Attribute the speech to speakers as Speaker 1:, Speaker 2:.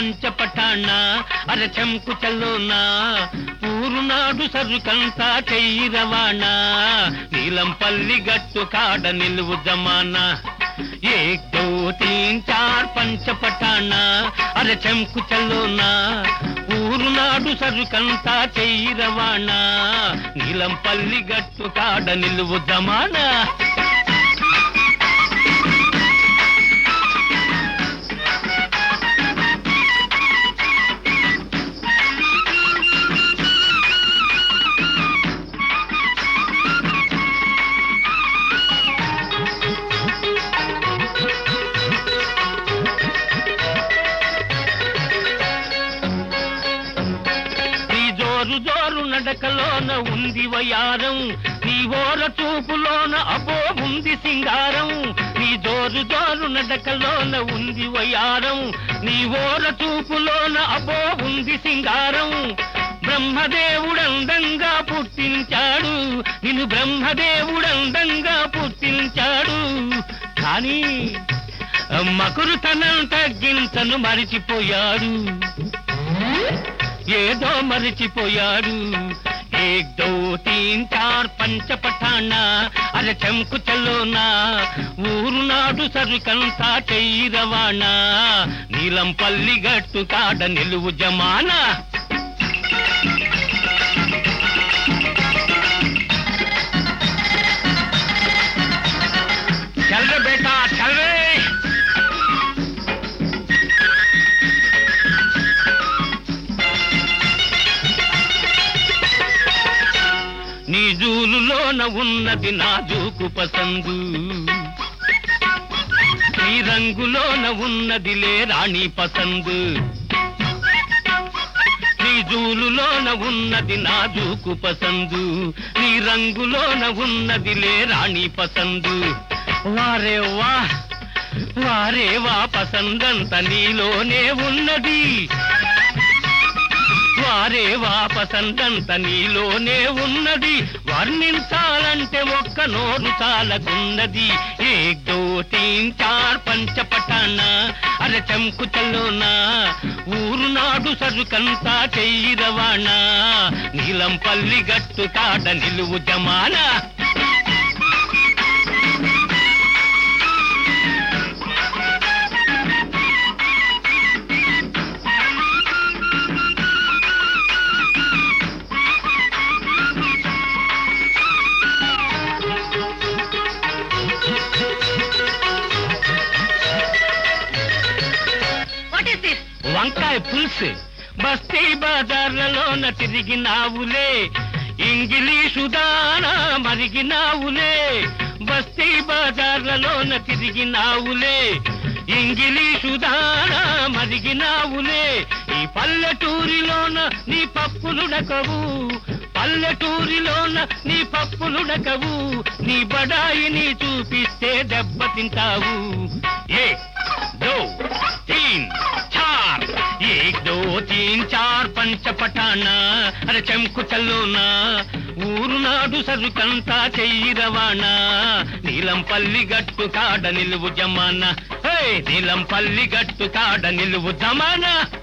Speaker 1: పంచపటాణ అర చెంకు చల్లోనా ఊరునాడు సరుకంతా చెయ్యి రవాణా నీలంపల్లి గట్టు కాడ నిలువు జమానా एक दो तीन चार పంచపటాణ అర చెంకు చల్లోనా ఊరునాడు సరుకంతా చెయ్యి రవాణా నీలంపల్లి గట్టు కాడ నిలువు జమానా జోరు నడకలోన ఉంది వయారం నీ ఓర చూపులోన అబో ఉంది సింగారం నీ జోరు నడకలోన ఉంది వయారం నీ ఓర చూపులోన అబో ఉంది సింగారం బ్రహ్మదేవుడందంగా పుట్టించాడు నిన్ను బ్రహ్మదేవుడందంగా పుట్టించాడు కానీ మకురుతనం తగ్గించను మరిచిపోయాడు ఏదో మరిచిపోయాడు एक दो तीन चार పంచపటాణ అర చెంకు చల్లోనా ఊరునాడు సరుకంతా చెయ్యి రవాణా నీలంపల్లి గట్టు కాడ నిలువు జమానా చల్ రే బేటా చల్ రే నీ జూలులోన ఉన్నది నాజూకు పసందు నీ రంగులోన ఉన్నదిలే రాణి పసందు నీ జూలులోన ఉన్నది నాజూకు పసందు నీ రంగులోన ఉన్నదిలే రాణి పసందు వారే వా వారే వా పసందంత నీలోనే ఉన్నది వారే వా పసందంత నీలోనే ఉన్నది వర్ణించాలంటే ఒక్క నోరు చాలకున్నది एक दो तीन चार పంచపటాణ అర చెంకు చల్లోనా ఊరునాడు సరుకంతా చెయ్యి రవాణా నీలంపల్లి గట్టు కాడ నిలువు జమానా వంకాయ పులుసు బస్తీ బజార్లలోన తిరిగినావులే ఇంగ్లీషు దానా మరిగినావులే బస్తీ బజార్లలోన తిరిగినావులే ఇంగ్లీషు దానా మరిగినావులే ఈ పల్లెటూరిలోన నీ పప్పులుడకవు పల్లెటూరిలోన నీ పప్పులుడకవు నీ బడాయిని చూపిస్తే దెబ్బతింటావు एक दो तीन चार एक दो तीन चार పంచపటాణ అర చెంకు చల్లోనా ఊరునాడు సరుకంతా చెయ్యి రవాణా నీలంపల్లి గట్టు కాడ నిలువు జమానా నీలంపల్లి గట్టు కాడ నిలువు జమానా